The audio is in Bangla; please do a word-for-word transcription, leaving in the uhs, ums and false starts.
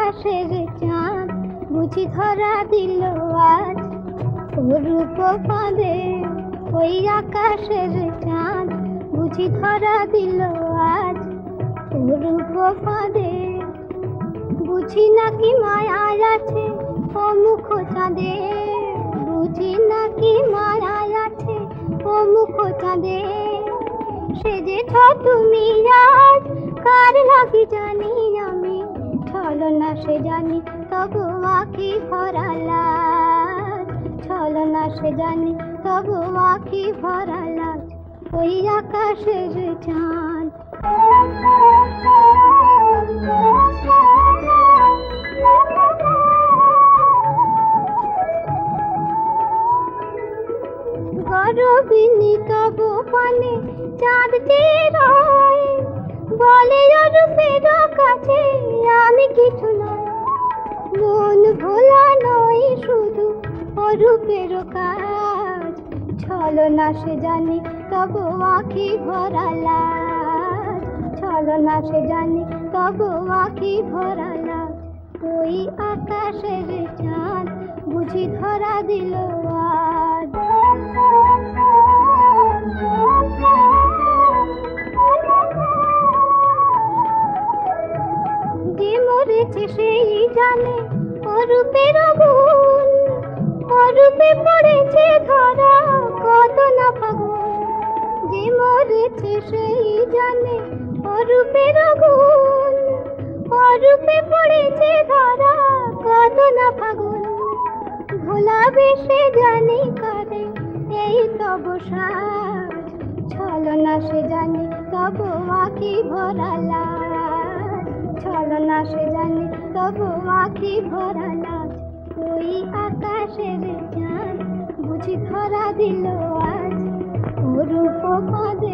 আকাশের চাঁদ বুঝি ধরা দিল আজ রূপ ফাঁদে। ওই আকাশের চাঁদ বুঝি ধরা দিল আজ রূপ ফাঁদে। বুঝি নাকি মায়া আছে ও মুখ চাঁদে, বুঝি নাকি মায়া আছে ও মুখ চাঁদে। সেজেছ তুমি আজ কার লাগি জানি আমি, ছলনা সে জানি তবু আঁখি ভরা লাজ, ছলনা সে জানি তবু আঁখি ভরা লাজ। ওই আকাশের চাঁদ গরবিনী তবু পানে চাঁদটি রয়, বলে রূপের কাছে আমি কিছু নয়। মন ভোলা নয় শুধু অরূপের কাজ, ছলনা সে জানি তবু আঁখি ভরা লাজ, ছলনা সে জানি তবু আঁখি ভরা লাজ। ওই আকাশের চাঁদ বুঝি ধরা দিল আজ। যে মরেছে সেই জানে অরূপের গুণ, অরূপে পড়েছে ধরা কত না ফাগুন। যে মরেছে সেই জানে অরূপের গুণ, অরূপে পড়েছে ধরা কত না ফাগুন। ভোলা বেশে জানি করে এই তব সাজ, ছলনা সে জানি তবু আঁখি ভরা লাজ, ছলনা সে জানি তবু আঁখি ভরা লাজ। ওই আকাশের চাঁদ বুঝি ধরা দিল আজ রূপ ফাঁদে।